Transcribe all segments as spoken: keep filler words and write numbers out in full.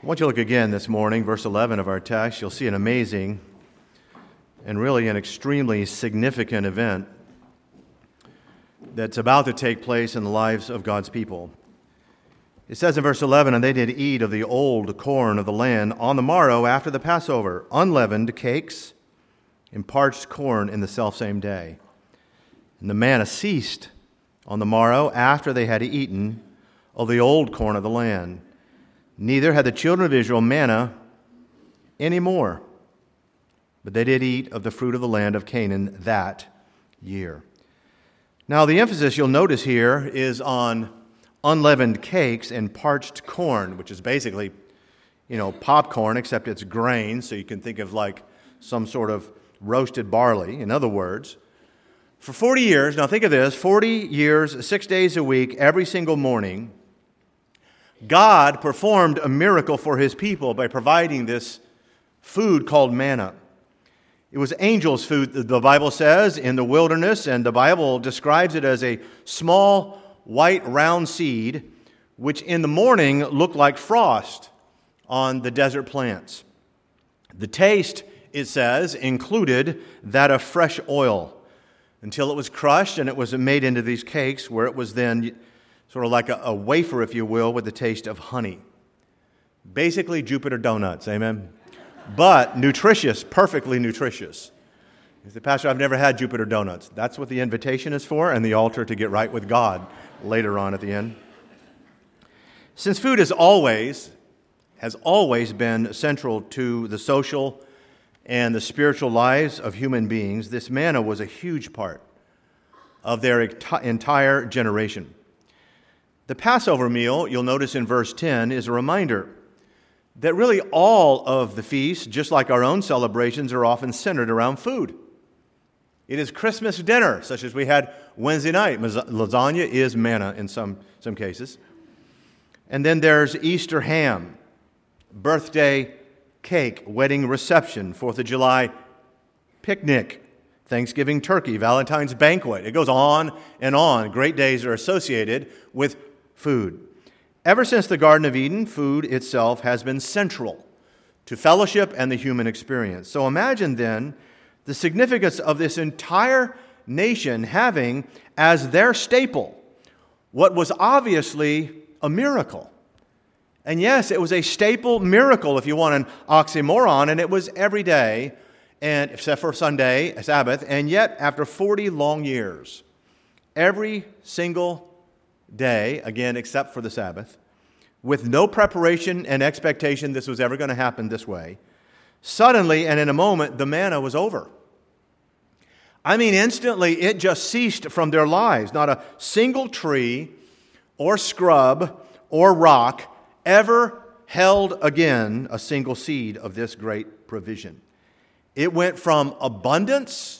I want you to look again this morning, verse eleven of our text. You'll see an amazing and really an extremely significant event that's about to take place in the lives of God's people. It says in verse eleven, "And they did eat of the old corn of the land on the morrow after the Passover, unleavened cakes and parched corn in the selfsame day. And the manna ceased on the morrow after they had eaten of the old corn of the land. Neither had the children of Israel manna any more, but they did eat of the fruit of the land of Canaan that year." Now, the emphasis you'll notice here is on unleavened cakes and parched corn, which is basically, you know, popcorn, except it's grain, so you can think of like some sort of roasted barley. In other words, for forty years, now think of this, forty years, six days a week, every single morning, God performed a miracle for his people by providing this food called manna. It was angels' food, the Bible says, in the wilderness, and the Bible describes it as a small, white, round seed, which in the morning looked like frost on the desert plants. The taste, it says, included that of fresh oil, until it was crushed and it was made into these cakes, where it was then sort of like a, a wafer, if you will, with the taste of honey. Basically Jupiter donuts, amen? But nutritious, perfectly nutritious. You say, "Pastor, I've never had Jupiter donuts." That's what the invitation is for, and the altar to get right with God later on at the end. Since food is always, has always been central to the social and the spiritual lives of human beings, this manna was a huge part of their entire generation. The Passover meal, you'll notice in verse ten, is a reminder that really all of the feasts, just like our own celebrations, are often centered around food. It is Christmas dinner, such as we had Wednesday night. Lasagna is manna in some, some cases. And then there's Easter ham, birthday cake, wedding reception, Fourth of July picnic, Thanksgiving turkey, Valentine's banquet. It goes on and on. Great days are associated with food. Ever since the Garden of Eden, food itself has been central to fellowship and the human experience. So imagine then the significance of this entire nation having as their staple what was obviously a miracle. And yes, it was a staple miracle, if you want an oxymoron, and it was every day, and except for Sunday, Sabbath, and yet after forty long years, every single day, again, except for the Sabbath, with no preparation and expectation this was ever going to happen this way, suddenly and in a moment, the manna was over. I mean, instantly, it just ceased from their lives. Not a single tree or scrub or rock ever held again a single seed of this great provision. It went from abundance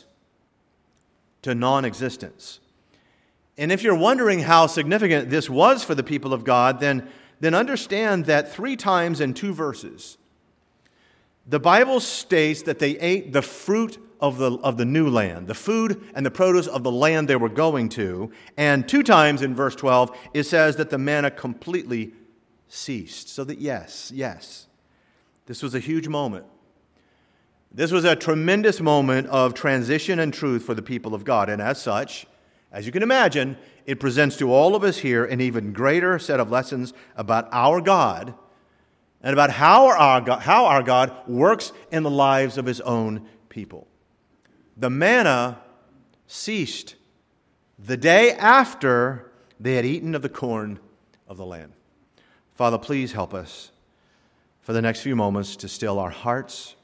to non-existence. And if you're wondering how significant this was for the people of God, then, then understand that three times in two verses, the Bible states that they ate the fruit of the, of the new land, the food and the produce of the land they were going to. And two times in verse twelve, it says that the manna completely ceased. So that yes, yes, this was a huge moment. This was a tremendous moment of transition and truth for the people of God. And as such, as you can imagine, it presents to all of us here an even greater set of lessons about our God and about how our God, how our God works in the lives of his own people. The manna ceased the day after they had eaten of the corn of the land. Father, please help us for the next few moments to still our hearts,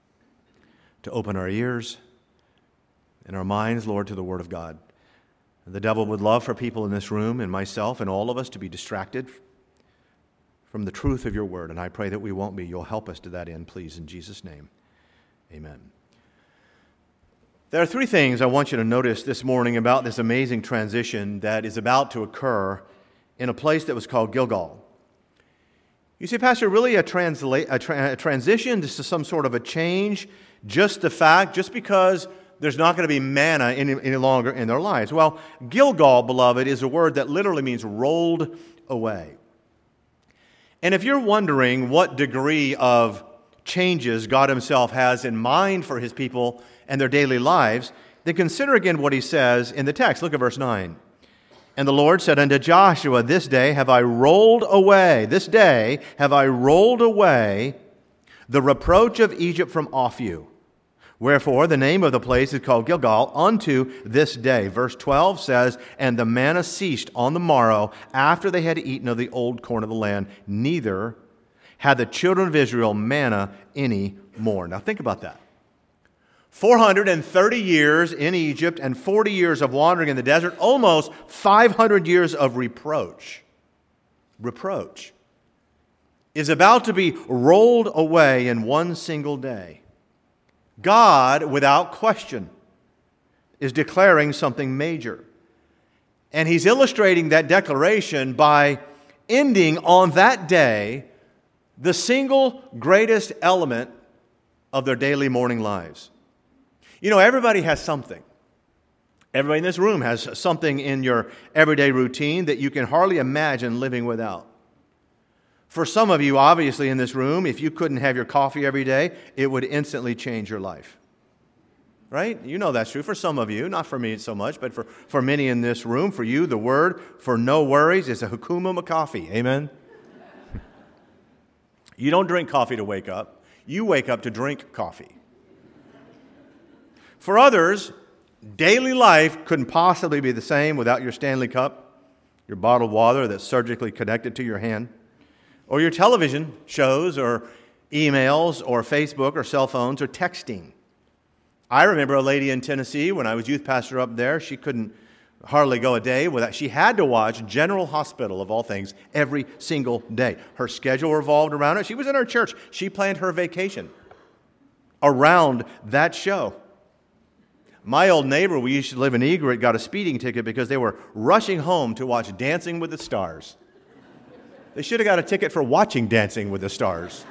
to open our ears and our minds, Lord, to the Word of God. The devil would love for people in this room and myself and all of us to be distracted from the truth of your Word, and I pray that we won't be. You'll help us to that end, please, in Jesus' name. Amen. There are three things I want you to notice this morning about this amazing transition that is about to occur in a place that was called Gilgal. You say, Pastor, really a, transla- a, tra- a transition? This is some sort of a change? Just the fact, just because there's not going to be manna any, any longer in their lives? Well, Gilgal, beloved, is a word that literally means rolled away. And if you're wondering what degree of changes God himself has in mind for his people and their daily lives, then consider again what he says in the text. Look at verse nine. And the Lord said unto Joshua, This day have I rolled away, this day have I rolled away the reproach of Egypt from off you. Wherefore the name of the place is called Gilgal unto this day. Verse twelve says, And the manna ceased on the morrow after they had eaten of the old corn of the land, neither had the children of Israel manna any more. Now think about that. four hundred thirty years in Egypt and forty years of wandering in the desert, almost five hundred years of reproach. Reproach is about to be rolled away in one single day. God, without question, is declaring something major. And he's illustrating that declaration by ending on that day the single greatest element of their daily morning lives. You know, everybody has something. Everybody in this room has something in your everyday routine that you can hardly imagine living without. For some of you, obviously, in this room, if you couldn't have your coffee every day, it would instantly change your life. Right? You know that's true for some of you, not for me so much, but for, for many in this room. For you, the word for no worries is a Hakuna Makofi. Amen? You don't drink coffee to wake up. You wake up to drink coffee. For others, daily life couldn't possibly be the same without your Stanley Cup, your bottled water that's surgically connected to your hand, or your television shows, or emails, or Facebook, or cell phones, or texting. I remember a lady in Tennessee, when I was youth pastor up there, she couldn't hardly go a day without, she had to watch General Hospital, of all things, every single day. Her schedule revolved around it. She was in her church. She planned her vacation around that show. My old neighbor, we used to live in Egret, got a speeding ticket because they were rushing home to watch Dancing with the Stars. They should have got a ticket for watching Dancing with the Stars.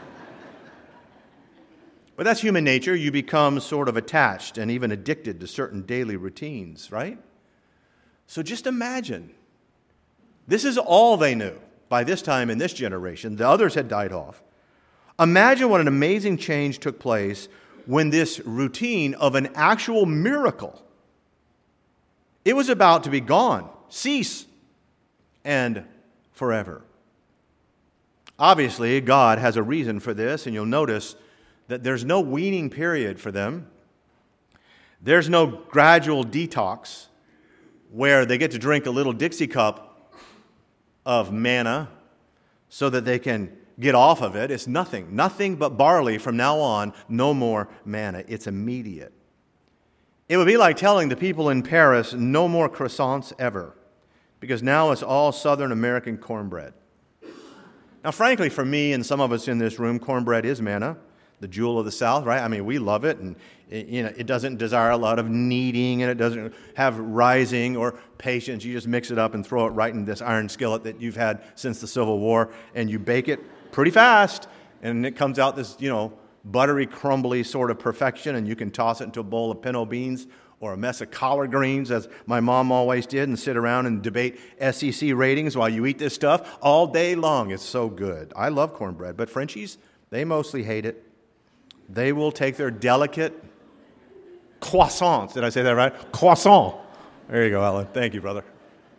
But that's human nature. You become sort of attached and even addicted to certain daily routines, right? So just imagine. This is all they knew by this time in this generation. The others had died off. Imagine what an amazing change took place when this routine of an actual miracle, it was about to be gone, cease, and forever. Obviously, God has a reason for this, and you'll notice that there's no weaning period for them. There's no gradual detox where they get to drink a little Dixie cup of manna so that they can get off of it. It's nothing. Nothing but barley from now on. No more manna. It's immediate. It would be like telling the people in Paris, no more croissants ever, because now it's all Southern American cornbread. Now, frankly, for me and some of us in this room, cornbread is manna, the jewel of the South, right? I mean, we love it, and it, you know, it doesn't desire a lot of kneading, and it doesn't have rising or patience. You just mix it up and throw it right in this iron skillet that you've had since the Civil War, and you bake it pretty fast, and it comes out this, you know, buttery, crumbly sort of perfection, and you can toss it into a bowl of pinto beans or a mess of collard greens, as my mom always did, and sit around and debate S E C ratings while you eat this stuff all day long. It's so good. I love cornbread, but Frenchies, they mostly hate it. They will take their delicate croissants. Did I say that right? Croissant. There you go, Alan. Thank you, brother.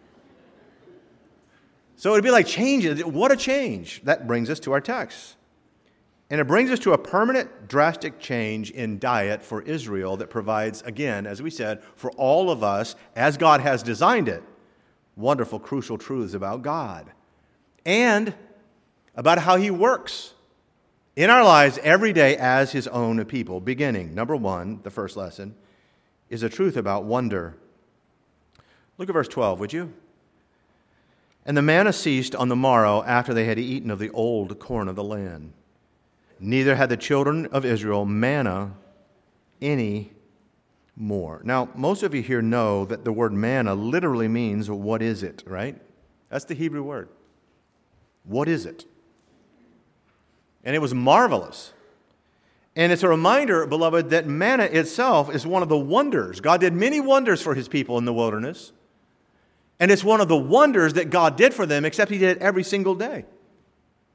So it'd be like changes. What a change. That brings us to our text. And it brings us to a permanent, drastic change in diet for Israel that provides, again, as we said, for all of us, as God has designed it, wonderful, crucial truths about God and about how He works in our lives every day as His own people. Beginning, number one, the first lesson, is a truth about wonder. Look at verse twelve, would you? And the manna ceased on the morrow after they had eaten of the old corn of the land. Neither had the children of Israel manna any more. Now, most of you here know that the word manna literally means, what is it, right? That's the Hebrew word. What is it? And it was marvelous. And it's a reminder, beloved, that manna itself is one of the wonders. God did many wonders for His people in the wilderness. And it's one of the wonders that God did for them, except He did it every single day.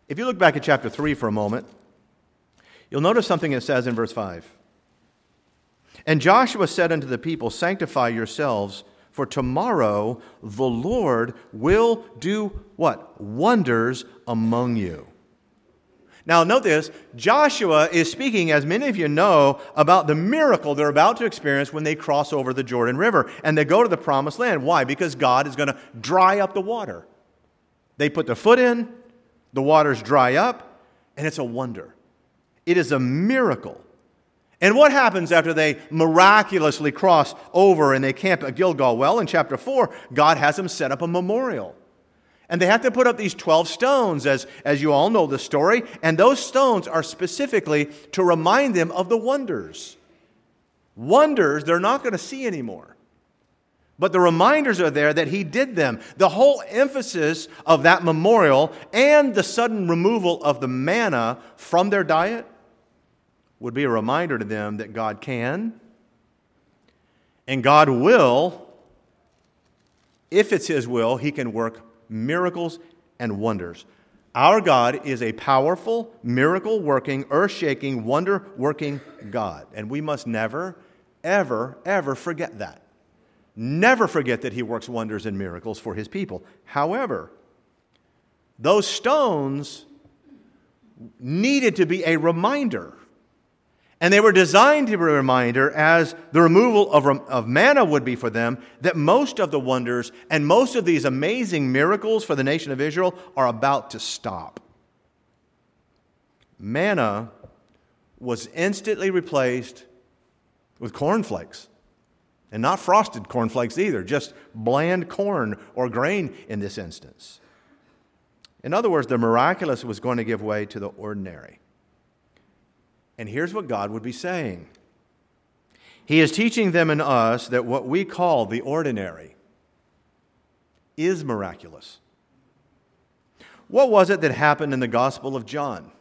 If you look back at chapter three for a moment, you'll notice something it says in verse five. And Joshua said unto the people, sanctify yourselves, for tomorrow the Lord will do what? Wonders among you. Now note this, Joshua is speaking, as many of you know, about the miracle they're about to experience when they cross over the Jordan River and they go to the promised land. Why? Because God is going to dry up the water. They put their foot in, the waters dry up, and it's a wonder. It is a miracle. And what happens after they miraculously cross over and they camp at Gilgal? Well, in chapter four, God has them set up a memorial. And they have to put up these twelve stones, as, as you all know the story. And those stones are specifically to remind them of the wonders. Wonders they're not going to see anymore. But the reminders are there that he did them. The whole emphasis of that memorial and the sudden removal of the manna from their diet would be a reminder to them that God can and God will, if it's his will, he can work miracles and wonders. Our God is a powerful, miracle-working, earth-shaking, wonder-working God. And we must never, ever, ever forget that. Never forget that he works wonders and miracles for his people. However, those stones needed to be a reminder. And they were designed to be a reminder, as the removal of, of manna would be for them, that most of the wonders and most of these amazing miracles for the nation of Israel are about to stop. Manna was instantly replaced with cornflakes. And not frosted cornflakes either, just bland corn or grain in this instance. In other words, the miraculous was going to give way to the ordinary. And here's what God would be saying. He is teaching them and us that what we call the ordinary is miraculous. What was it that happened in the Gospel of John?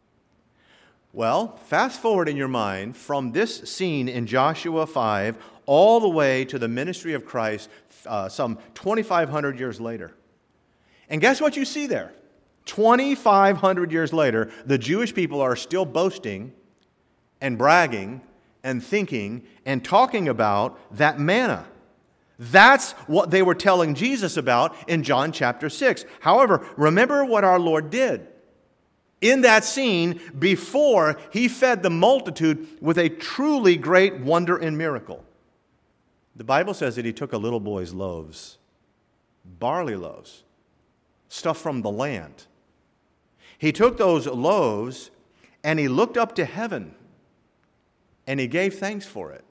Well, fast forward in your mind from this scene in Joshua five all the way to the ministry of Christ uh, some twenty-five hundred years later. And guess what you see there? twenty-five hundred years later, the Jewish people are still boasting and bragging and thinking and talking about that manna. That's what they were telling Jesus about in John chapter six. However, remember what our Lord did in that scene before he fed the multitude with a truly great wonder and miracle. The Bible says that he took a little boy's loaves, barley loaves, stuff from the land. He took those loaves and he looked up to heaven and he gave thanks for it.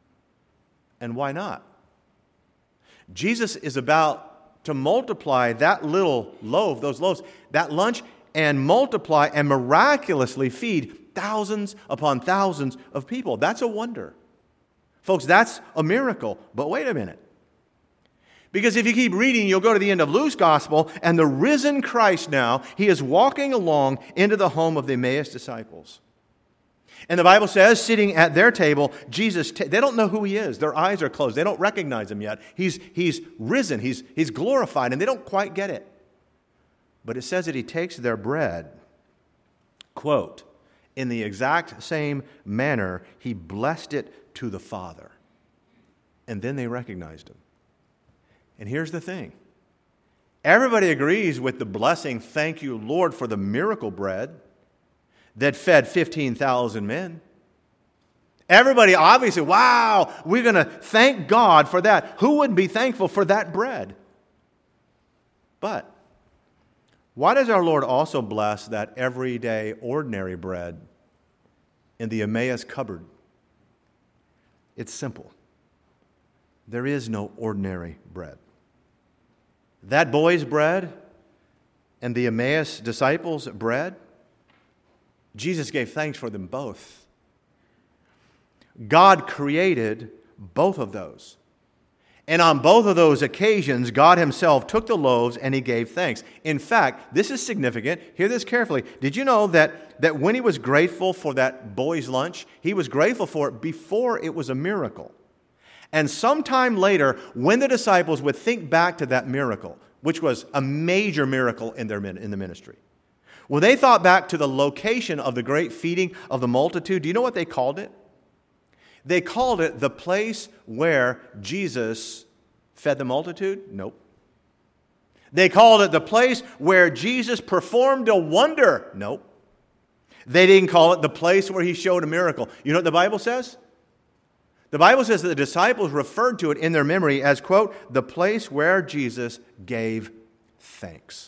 And why not? Jesus is about to multiply that little loaf, those loaves, that lunch, and multiply and miraculously feed thousands upon thousands of people. That's a wonder. Folks, that's a miracle. But wait a minute. Because if you keep reading, you'll go to the end of Luke's gospel, and the risen Christ now, he is walking along into the home of the Emmaus disciples. And the Bible says, sitting at their table, Jesus, t- they don't know who he is. Their eyes are closed. They don't recognize him yet. He's, he's risen. He's, he's glorified, and they don't quite get it. But it says that he takes their bread, quote, in the exact same manner, he blessed it to the Father. And then they recognized him. And here's the thing. Everybody agrees with the blessing, thank you, Lord, for the miracle bread that fed fifteen thousand men. Everybody obviously, wow, we're going to thank God for that. Who wouldn't be thankful for that bread? But why does our Lord also bless that everyday, ordinary bread in the Emmaus cupboard? It's simple. There is no ordinary bread. That boy's bread and the Emmaus disciples' bread, Jesus gave thanks for them both. God created both of those. And on both of those occasions, God himself took the loaves and he gave thanks. In fact, this is significant. Hear this carefully. Did you know that, that when he was grateful for that boy's lunch, he was grateful for it before it was a miracle? And sometime later, when the disciples would think back to that miracle, which was a major miracle in their in the ministry, When they thought back to the location of the great feeding of the multitude, do you know what they called it? They called it the place where Jesus fed the multitude? Nope. They called it the place where Jesus performed a wonder? Nope. They didn't call it the place where he showed a miracle. You know what the Bible says? The Bible says that the disciples referred to it in their memory as, quote, the place where Jesus gave thanks.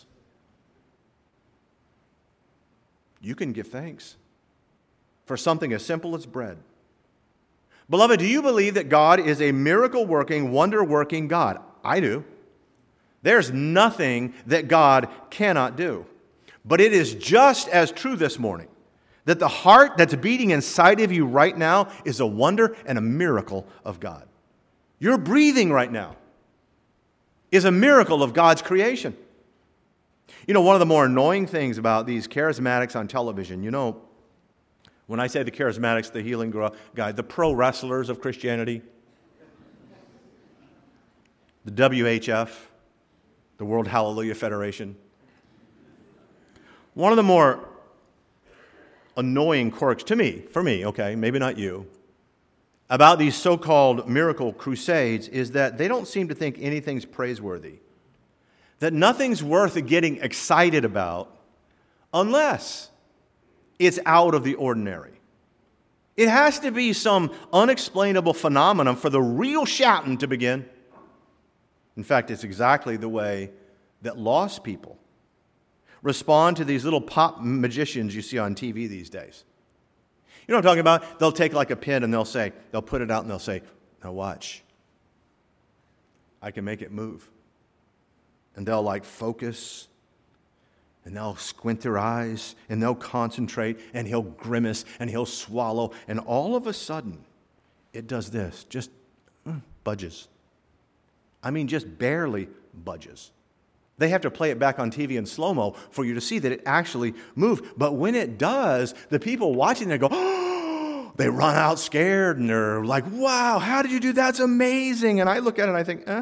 You can give thanks for something as simple as bread. Beloved, do you believe that God is a miracle-working, wonder-working God? I do. There's nothing that God cannot do. But it is just as true this morning that the heart that's beating inside of you right now is a wonder and a miracle of God. Your breathing right now is a miracle of God's creation. You know, one of the more annoying things about these charismatics on television, you know, when I say the charismatics, the healing guy, the pro wrestlers of Christianity, the W H F, the World Hallelujah Federation, one of the more annoying quirks to me, for me, okay, maybe not you, about these so-called miracle crusades is that they don't seem to think anything's praiseworthy. That nothing's worth getting excited about unless it's out of the ordinary. It has to be some unexplainable phenomenon for the real shouting to begin. In fact, it's exactly the way that lost people respond to these little pop magicians you see on T V these days. You know what I'm talking about? They'll take like a pin and they'll say, they'll put it out and they'll say, now watch. I can make it move. And they'll like focus and they'll squint their eyes and they'll concentrate and he'll grimace and he'll swallow. And all of a sudden, it does this, just mm, budges. I mean, just barely budges. They have to play it back on T V in slow-mo for you to see that it actually moved. But when it does, the people watching, they go, oh, they run out scared and they're like, wow, how did you do that? That's amazing. And I look at it and I think, eh,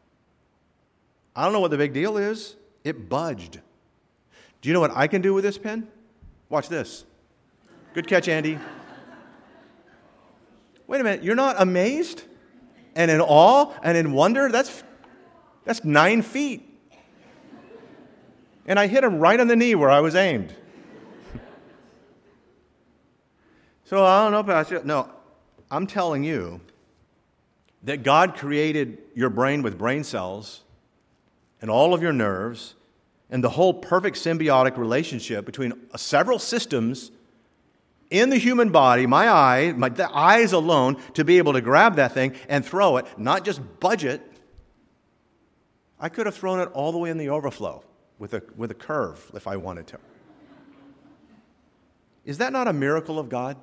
I don't know what the big deal is. It budged. Do you know what I can do with this pen? Watch this. Good catch, Andy. Wait a minute, you're not amazed and in awe and in wonder? That's, that's nine feet. And I hit him right on the knee where I was aimed. So I don't know, Pastor. No, I'm telling you that God created your brain with brain cells and all of your nerves and the whole perfect symbiotic relationship between several systems in the human body, my eye, my the eyes alone, to be able to grab that thing and throw it, not just budge it. I could have thrown it all the way in the overflow with a, with a curve if I wanted to. Is that not a miracle of God?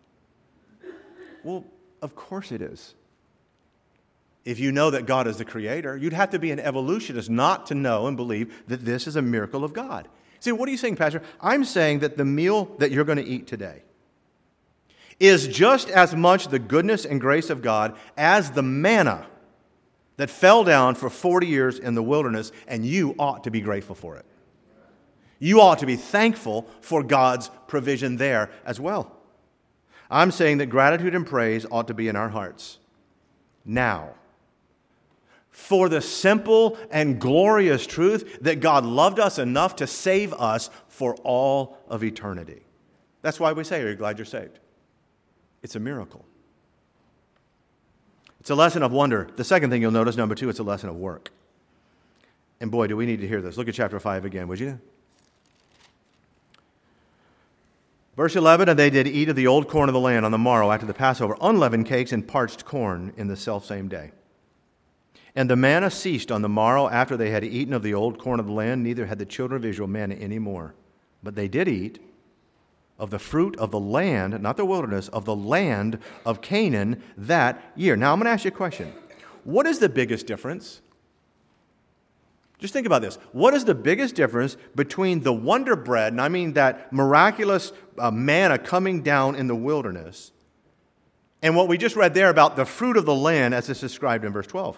Well, of course it is. If you know that God is the creator, you'd have to be an evolutionist not to know and believe that this is a miracle of God. See, what are you saying, Pastor? I'm saying that the meal that you're going to eat today is just as much the goodness and grace of God as the manna that fell down for forty years in the wilderness, and you ought to be grateful for it. You ought to be thankful for God's provision there as well. I'm saying that gratitude and praise ought to be in our hearts now, for the simple and glorious truth that God loved us enough to save us for all of eternity. That's why we say, are you glad you're saved? It's a miracle. It's a lesson of wonder. The second thing you'll notice, number two, it's a lesson of work. And boy, do we need to hear this. Look at chapter five again, would you? Verse eleven, and they did eat of the old corn of the land on the morrow after the Passover, unleavened cakes and parched corn in the selfsame day. And the manna ceased on the morrow after they had eaten of the old corn of the land, neither had the children of Israel manna any more. But they did eat of the fruit of the land, not the wilderness, of the land of Canaan that year. Now, I'm going to ask you a question. What is the biggest difference? Just think about this. What is the biggest difference between the wonder bread, and I mean that miraculous uh, manna coming down in the wilderness, and what we just read there about the fruit of the land as it's described in verse twelve?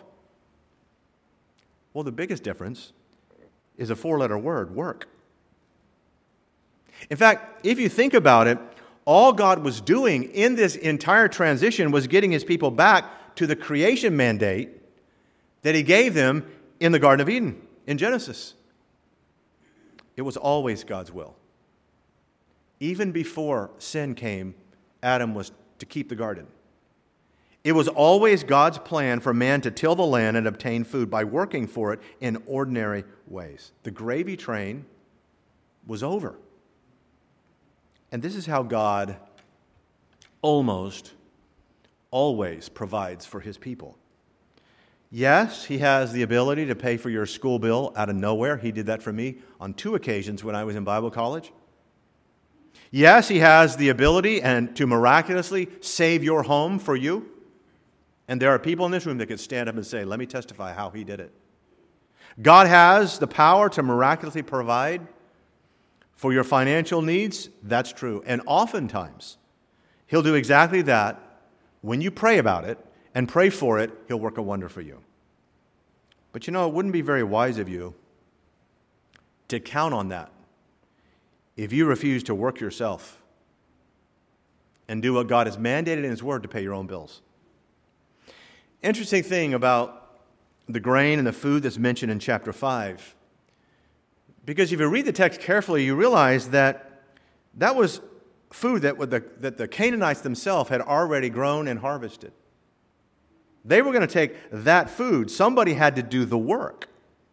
Well, the biggest difference is a four-letter word, work. In fact, if you think about it, all God was doing in this entire transition was getting his people back to the creation mandate that he gave them in the Garden of Eden in Genesis. It was always God's will. Even before sin came, Adam was to keep the garden. It was always God's plan for man to till the land and obtain food by working for it in ordinary ways. The gravy train was over. And this is how God almost always provides for his people. Yes, he has the ability to pay for your school bill out of nowhere. He did that for me on two occasions when I was in Bible college. Yes, he has the ability and to miraculously save your home for you. And there are people in this room that could stand up and say, let me testify how he did it. God has the power to miraculously provide for your financial needs. That's true. And oftentimes, he'll do exactly that. When you pray about it and pray for it, he'll work a wonder for you. But you know, it wouldn't be very wise of you to count on that if you refuse to work yourself and do what God has mandated in his word to pay your own bills. Interesting thing about the grain and the food that's mentioned in chapter five. Because if you read the text carefully, you realize that that was food that, the, that the Canaanites themselves had already grown and harvested. They were going to take that food. Somebody had to do the work.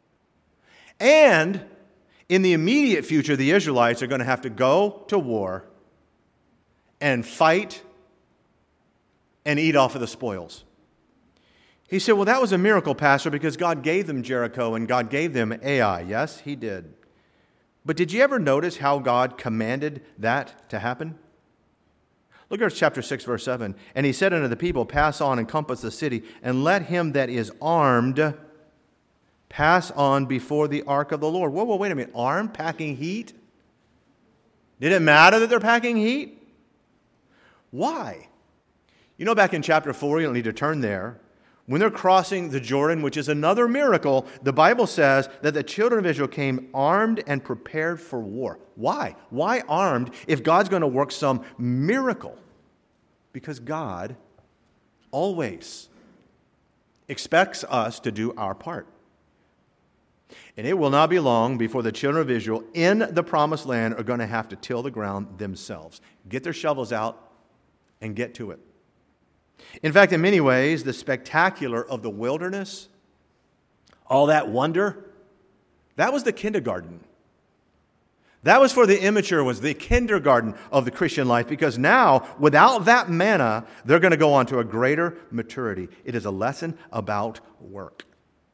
And in the immediate future, the Israelites are going to have to go to war and fight and eat off of the spoils. He said, well, that was a miracle, Pastor, because God gave them Jericho and God gave them Ai. Yes, he did. But did you ever notice how God commanded that to happen? Look at chapter six, verse seven. And he said unto the people, pass on and compass the city, and let him that is armed pass on before the ark of the Lord. Whoa, whoa, wait a minute. Armed, packing heat? Did it matter that they're packing heat? Why? You know, back in chapter four, you don't need to turn there. When they're crossing the Jordan, which is another miracle, the Bible says that the children of Israel came armed and prepared for war. Why? Why armed if God's going to work some miracle? Because God always expects us to do our part. And it will not be long before the children of Israel in the promised land are going to have to till the ground themselves. Get their shovels out and get to it. In fact, in many ways, the spectacular of the wilderness, all that wonder, that was the kindergarten. That was for the immature, was the kindergarten of the Christian life, because now, without that manna, they're going to go on to a greater maturity. It is a lesson about work.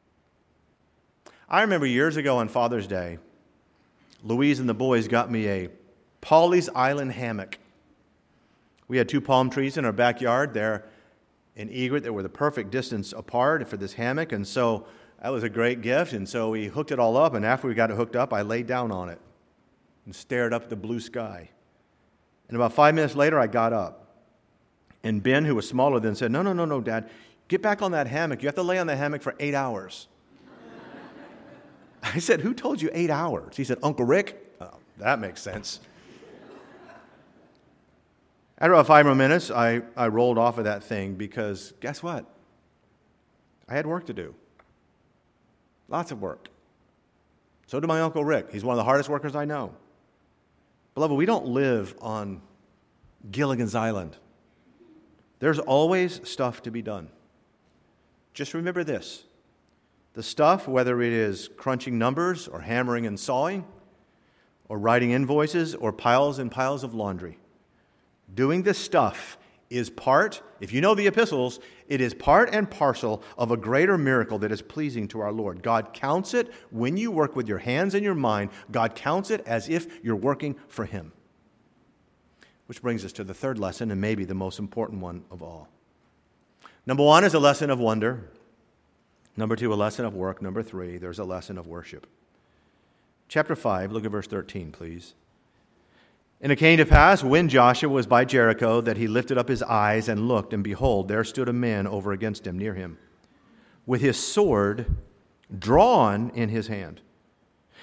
I remember years ago on Father's Day, Louise and the boys got me a Pawleys Island hammock. We had two palm trees in our backyard there in Egret that were the perfect distance apart for this hammock, and so that was a great gift, and so we hooked it all up, and after we got it hooked up, I laid down on it and stared up at the blue sky. And about five minutes later, I got up, and Ben, who was smaller than, said, no, no, no, no, Dad, get back on that hammock. You have to lay on the hammock for eight hours. I said, who told you eight hours? He said, Uncle Rick. Oh, that makes sense. After about five more minutes, I, I rolled off of that thing because guess what? I had work to do. Lots of work. So did my Uncle Rick. He's one of the hardest workers I know. Beloved, we don't live on Gilligan's Island. There's always stuff to be done. Just remember this. The stuff, whether it is crunching numbers or hammering and sawing or writing invoices or piles and piles of laundry, doing this stuff is part, if you know the epistles, it is part and parcel of a greater miracle that is pleasing to our Lord. God counts it when you work with your hands and your mind. God counts it as if you're working for Him. Which brings us to the third lesson, and maybe the most important one of all. Number one is a lesson of wonder. Number two, a lesson of work. Number three, there's a lesson of worship. Chapter five, look at verse thirteen, please. And it came to pass, when Joshua was by Jericho, that he lifted up his eyes and looked, and behold, there stood a man over against him, near him, with his sword drawn in his hand.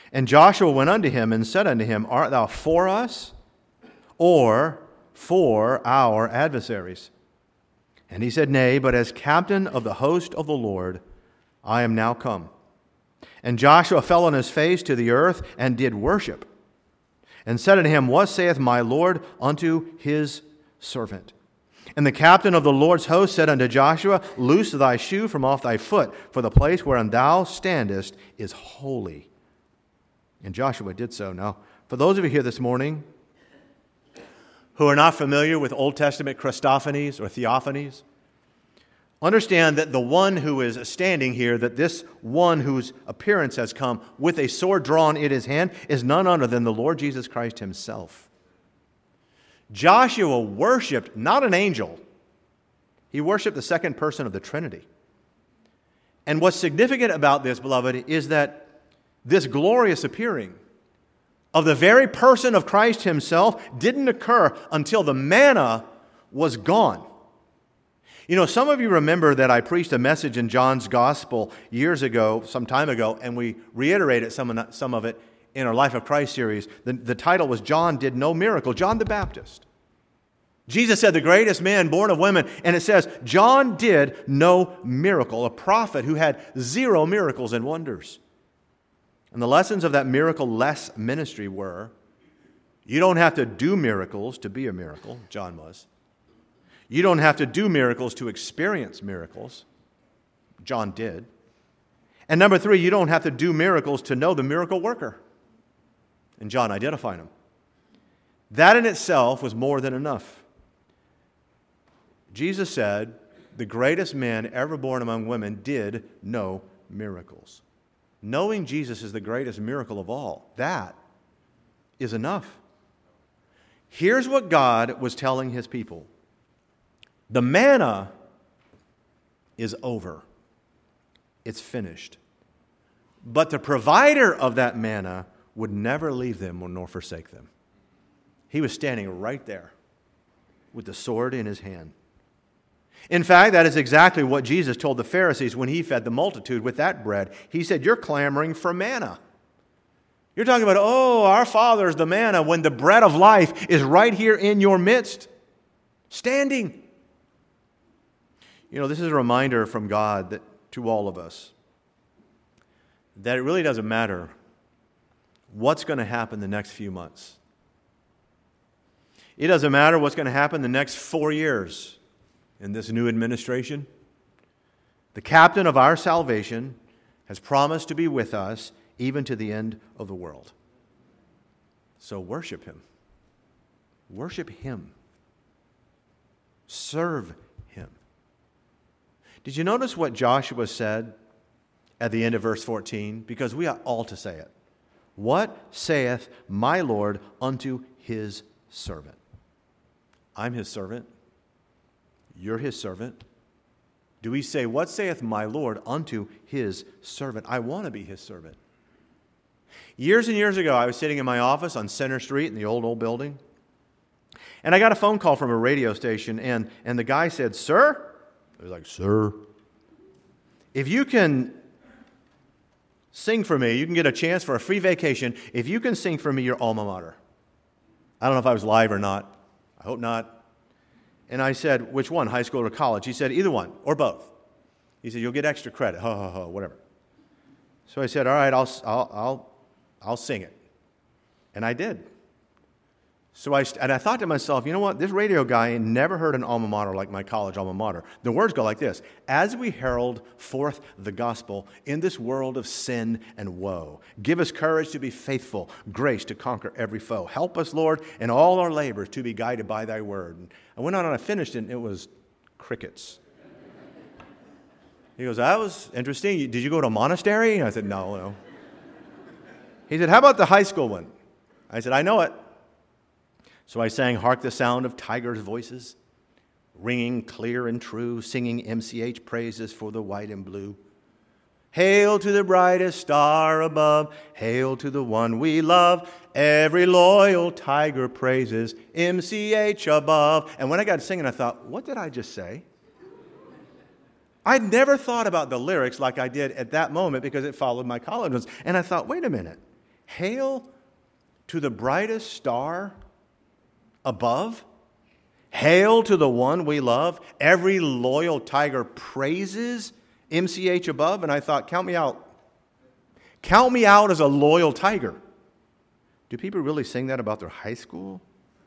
And Joshua went unto him and said unto him, Art thou for us, or for our adversaries? And he said, Nay, but as captain of the host of the Lord, I am now come. And Joshua fell on his face to the earth and did worship, and said unto him, What saith my Lord unto his servant? And the captain of the Lord's host said unto Joshua, Loose thy shoe from off thy foot, for the place wherein thou standest is holy. And Joshua did so. Now, for those of you here this morning who are not familiar with Old Testament Christophanies or theophanies, understand that the one who is standing here, that this one whose appearance has come with a sword drawn in his hand, is none other than the Lord Jesus Christ himself. Joshua worshiped not an angel. He worshiped the second person of the Trinity. And what's significant about this, beloved, is that this glorious appearing of the very person of Christ himself didn't occur until the manna was gone. You know, some of you remember that I preached a message in John's Gospel years ago, some time ago, and we reiterated some of, some of it in our Life of Christ series. The, the title was John Did No Miracle, John the Baptist. Jesus said the greatest man born of women, and it says John did no miracle, a prophet who had zero miracles and wonders. And the lessons of that miracle-less ministry were, you don't have to do miracles to be a miracle, John was. You don't have to do miracles to experience miracles, John did. And number three, you don't have to do miracles to know the miracle worker. And John identified him. That in itself was more than enough. Jesus said, the greatest man ever born among women did no miracles. Knowing Jesus is the greatest miracle of all, that is enough. Here's what God was telling his people. The manna is over. It's finished. But the provider of that manna would never leave them nor forsake them. He was standing right there with the sword in his hand. In fact, that is exactly what Jesus told the Pharisees when he fed the multitude with that bread. He said, you're clamoring for manna. You're talking about, oh, our Father's the manna, when the bread of life is right here in your midst, standing. You know, this is a reminder from God that to all of us that it really doesn't matter what's going to happen the next few months. It doesn't matter what's going to happen the next four years in this new administration. The captain of our salvation has promised to be with us even to the end of the world. So worship him. Worship him. Serve him. Did you notice what Joshua said at the end of verse fourteen? Because we ought all to say it. What saith my Lord unto his servant? I'm his servant. You're his servant. Do we say, what saith my Lord unto his servant? I want to be his servant. Years and years ago, I was sitting in my office on Center Street in the old, old building, and I got a phone call from a radio station, and, and the guy said, sir? I was like, sir? If you can sing for me, you can get a chance for a free vacation if you can sing for me your alma mater. I don't know if I was live or not. I hope not. And I said, which one, high school or college? He said, either one, or both. He said, you'll get extra credit, ho, ho, ho, whatever. So I said, all right, I'll, I'll, I'll, I'll sing it. And I did. So I, and I thought to myself, you know what, this radio guy never heard an alma mater like my college alma mater. The words go like this: as we herald forth the gospel in this world of sin and woe, give us courage to be faithful, grace to conquer every foe. Help us, Lord, in all our labors to be guided by thy word. And I went on and I finished it, and it was crickets. He goes, that was interesting. Did you go to a monastery? And I said, no, no. He said, how about the high school one? I said, I know it. So I sang, hark the sound of tigers' voices, ringing clear and true, singing M C H praises for the white and blue. Hail to the brightest star above, hail to the one we love, every loyal tiger praises M C H above. And when I got singing, I thought, what did I just say? I'd never thought about the lyrics like I did at that moment because it followed my college ones. And I thought, wait a minute. Hail to the brightest star above. Hail to the one we love. Every loyal tiger praises M C H above. And I thought, count me out. Count me out as a loyal tiger. Do people really sing that about their high school?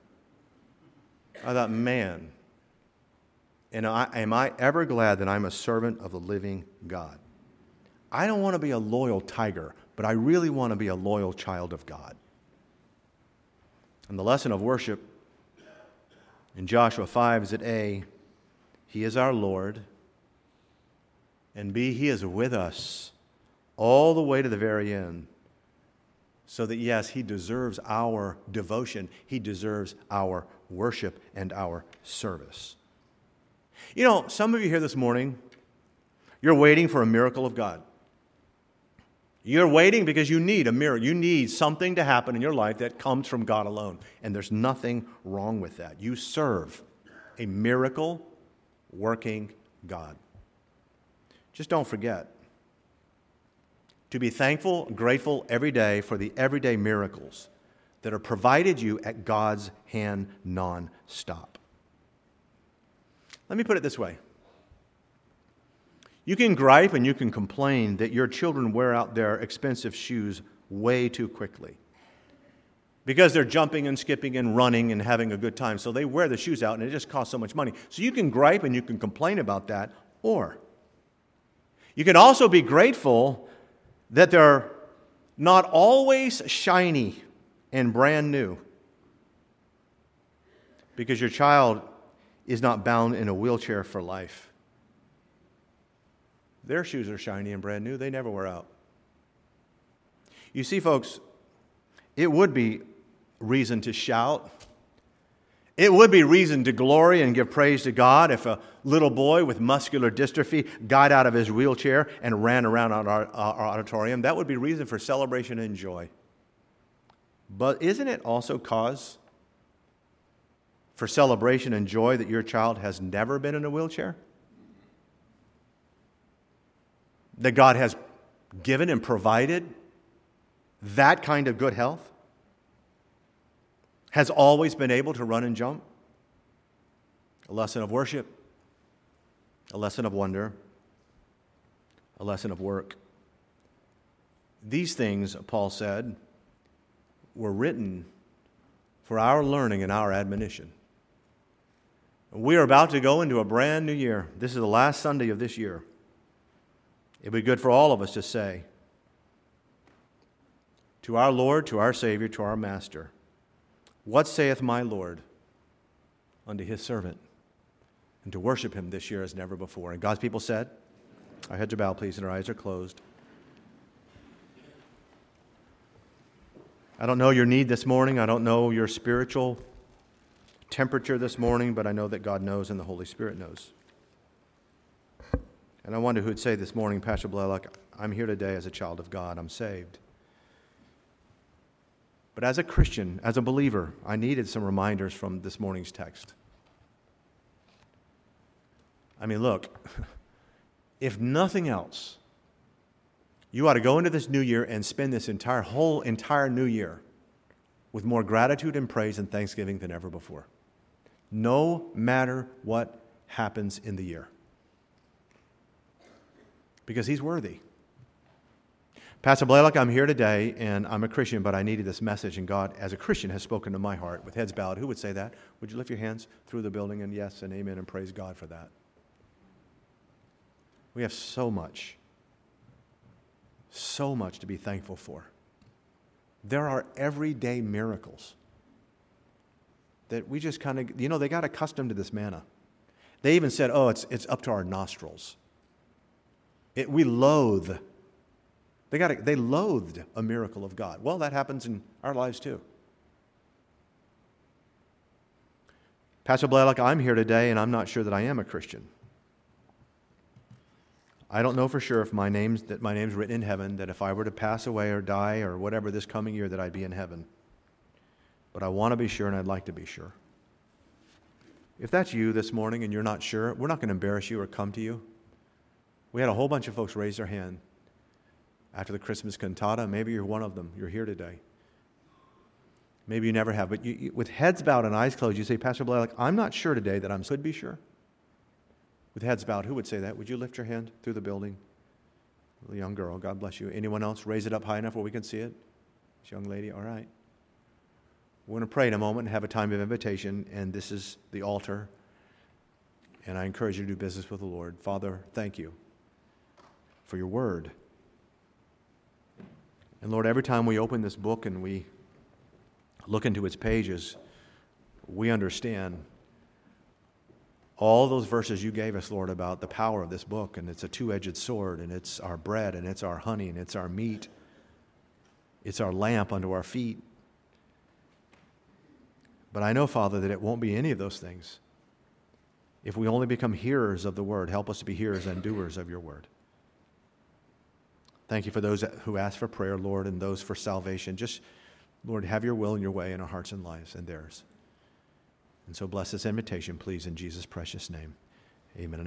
I thought, man, and I, am I ever glad that I'm a servant of the living God? I don't want to be a loyal tiger, but I really want to be a loyal child of God. And the lesson of worship in Joshua five is that A, He is our Lord, and B, He is with us all the way to the very end. So that, yes, He deserves our devotion. He deserves our worship and our service. You know, some of you here this morning, you're waiting for a miracle of God. You're waiting because you need a miracle. You need something to happen in your life that comes from God alone. And there's nothing wrong with that. You serve a miracle-working God. Just don't forget to be thankful, grateful every day for the everyday miracles that are provided you at God's hand non-stop. Let me put it this way. You can gripe and you can complain that your children wear out their expensive shoes way too quickly because they're jumping and skipping and running and having a good time. So they wear the shoes out and it just costs so much money. So you can gripe and you can complain about that, or you can also be grateful that they're not always shiny and brand new because your child is not bound in a wheelchair for life. Their shoes are shiny and brand new. They never wear out. You see, folks, it would be reason to shout. It would be reason to glory and give praise to God if a little boy with muscular dystrophy got out of his wheelchair and ran around our, our, our auditorium. That would be reason for celebration and joy. But isn't it also cause for celebration and joy that your child has never been in a wheelchair? That God has given and provided that kind of good health? Has always been able to run and jump? A lesson of worship, a lesson of wonder, a lesson of work. These things, Paul said, were written for our learning and our admonition. We are about to go into a brand new year. This is the last Sunday of this year. It would be good for all of us to say, to our Lord, to our Savior, to our Master, what saith my Lord unto His servant? And to worship Him this year as never before. And God's people said, our heads are bowed, please, and our eyes are closed. I don't know your need this morning. I don't know your spiritual temperature this morning, but I know that God knows and the Holy Spirit knows. And I wonder who would say this morning, Pastor Blaylock, I'm here today as a child of God. I'm saved. But as a Christian, as a believer, I needed some reminders from this morning's text. I mean, look, if nothing else, you ought to go into this new year and spend this entire whole entire new year with more gratitude and praise and thanksgiving than ever before. No matter what happens in the year. Because He's worthy. Pastor Blaylock, I'm here today, and I'm a Christian, but I needed this message, and God, as a Christian, has spoken to my heart. With heads bowed, who would say that? Would you lift your hands through the building, and yes and amen, and praise God for that? We have so much, so much to be thankful for. There are everyday miracles that we just kind of, you know, they got accustomed to this manna. They even said, oh, it's it's up to our nostrils. It, we loathe. They got a, they loathed a miracle of God. Well, that happens in our lives too. Pastor Blaylock, I'm here today, and I'm not sure that I am a Christian. I don't know for sure if my name's that my name's written in heaven, that if I were to pass away or die or whatever this coming year, that I'd be in heaven. But I want to be sure, and I'd like to be sure. If that's you this morning and you're not sure, we're not going to embarrass you or come to you. We had a whole bunch of folks raise their hand. after the Christmas cantata. Maybe you're one of them. You're here today. Maybe you never have. But you, you, with heads bowed and eyes closed, you say, Pastor Blair, like, I'm not sure today that I could be sure. With heads bowed, who would say that? Would you lift your hand through the building? A young girl, God bless you. Anyone else? Raise it up high enough where we can see it. This young lady, all right. We're going to pray in a moment and have a time of invitation, and this is the altar. And I encourage you to do business with the Lord. Father, thank you for your word. And Lord, every time we open this book and we look into its pages, we understand all those verses you gave us, Lord, about the power of this book, and it's a two-edged sword, and it's our bread, and it's our honey, and it's our meat. It's our lamp unto our feet. But I know, Father, that it won't be any of those things. If we only become hearers of the word, help us to be hearers and doers of your word. Thank you for those who ask for prayer, Lord, and those for salvation. Just, Lord, have your will and your way in our hearts and lives and theirs. And so bless this invitation, please, in Jesus' precious name. Amen.